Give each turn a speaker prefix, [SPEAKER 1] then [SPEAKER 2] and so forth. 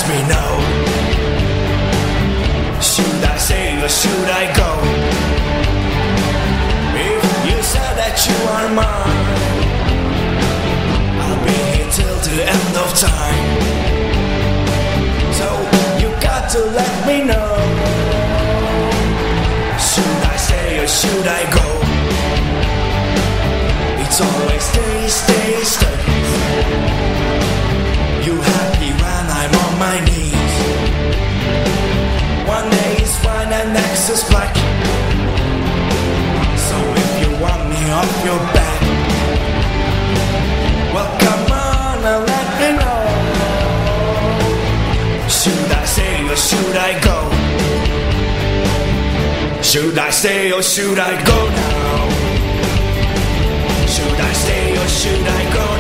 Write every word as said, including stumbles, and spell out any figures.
[SPEAKER 1] me know. Should I stay or should I go? If you said that you are mine, I'll be here till the end of time. So you got to let me know. Should I stay or should I go? It's always stay, stay, stay. You happy when I'm on my knees. One day is white and next is black. So if you want me off your back, well come on and let me know. Should I stay or should I go? Should I stay or should I go now? Should I stay or should I go